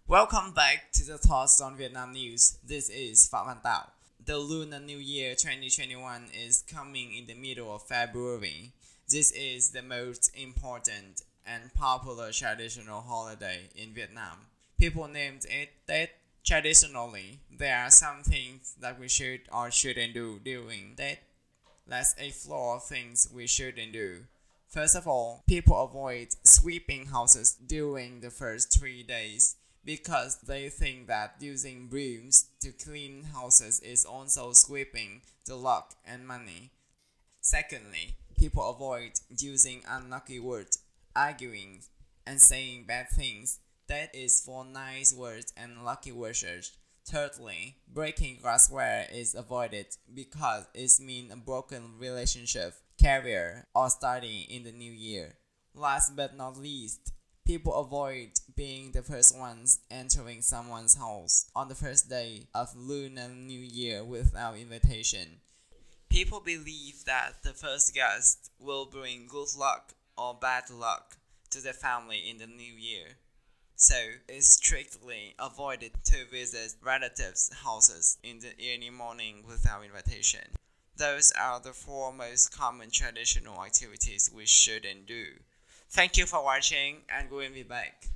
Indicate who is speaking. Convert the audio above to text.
Speaker 1: Welcome back to the Thoughts on Vietnam News. This is Phạm Văn Tạo. The Lunar New Year 2021 is coming in the middle of February. This is the most important and popular traditional holiday in Vietnam. People named it Tết. Traditionally, there are some things that we should or shouldn't do during Tết. Let's explore things we shouldn't do. First of all, people avoid sweeping houses during the first 3 days because they think that using brooms to clean houses is also sweeping the luck and money. Secondly, people avoid using unlucky words, arguing, and saying bad things. That is for nice words and lucky wishes. Thirdly, breaking glassware is avoided because it means a broken relationship, career, or study in the new year. Last but not least, people avoid being the first ones entering someone's house on the first day of Lunar New Year without invitation. People believe that the first guest will bring good luck or bad luck to the family in the new year. So it's strictly avoided to visit relatives' houses in the early morning without invitation. Those are the four most common traditional activities we shouldn't do. Thank you for watching, and we will be back.